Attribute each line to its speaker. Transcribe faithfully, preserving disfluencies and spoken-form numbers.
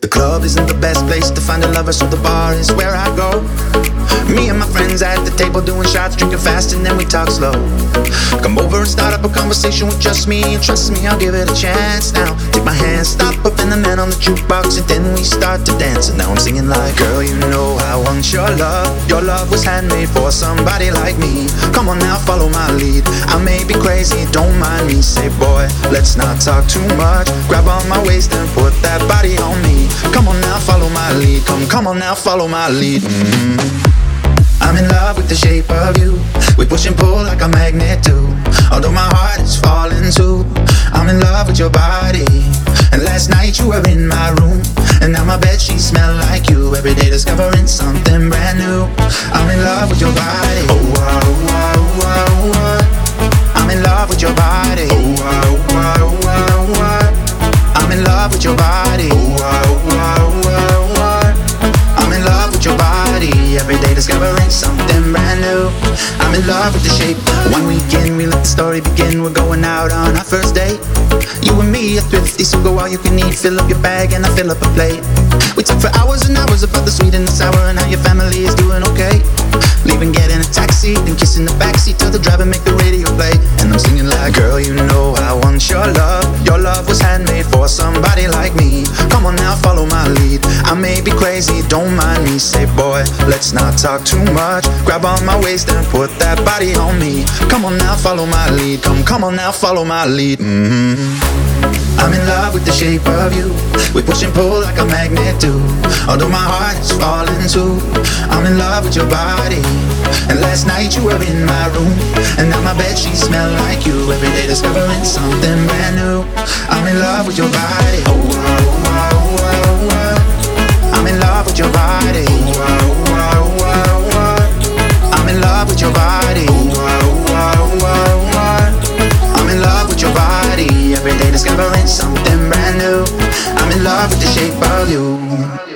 Speaker 1: The club isn't the best place to find a lover, so the bar is where I go. Me and my friends at the table doing shots, drinking fast and then we talk slow. Come over and start up a conversation with just me, and trust me, I'll give it a chance. Now take my hand, stop up in the man on the jukebox, and then we start to dance. And now I'm singing like, girl, you know I want your love. Your love was handmade for somebody like me. Come on now, follow my lead. I may be crazy, don't mind me. Say, boy, let's not talk too much. Grab on my waist and put that body on me. Come on now, follow my lead. Come, come on now, follow my lead. Mm-hmm. I'm in love with the shape of you. We push and pull like a magnet do. Although my heart is falling too. I'm in love with your body. And last night you were in my room, and now my bedsheets smell like you. Every day discovering something brand new. I'm in love with your body. Oh, oh, oh, oh, oh. I'm in love with your body. Oh, oh, oh, oh, oh. I'm in love with your body. Oh, oh, oh, oh, oh. I'm in love with your body. Every day discovering something brand new. I'm in love with the shape. One weekend we let the story begin. We're going out on our first date. You and me are thrifty, so go all you can eat. Fill up your bag and I fill up a plate. We talk for hours and hours about the sweet and the sour, and how your family is doing okay. Leaving, getting a taxi, then kissing the backseat. Tell the driver make the radio play. And I'm singing like, girl, you know I want your love. Your love was handmade for somebody like me. Come on now, follow my lead. I may be crazy, don't mind me. Say, boy, let's not talk too much. Grab on my waist and put that body on me. Come on now, follow my lead. Come, come on now, follow my lead. Mm-hmm. I'm in love with the shape of you. We push and pull like a magnet do. Although my heart is falling too. I'm in love with your body. And last night you were in my room, and now my bedsheets smell like you. Every day discovering something brand new. I'm in love with your body. Oh, oh, oh, oh, oh. I'm in love with your body. Oh, oh, oh, oh, oh. I'm in love with your body. Oh, oh, oh, oh, oh. I'm in love with your body. Every day discovering something brand new. I'm in love with the shape of you.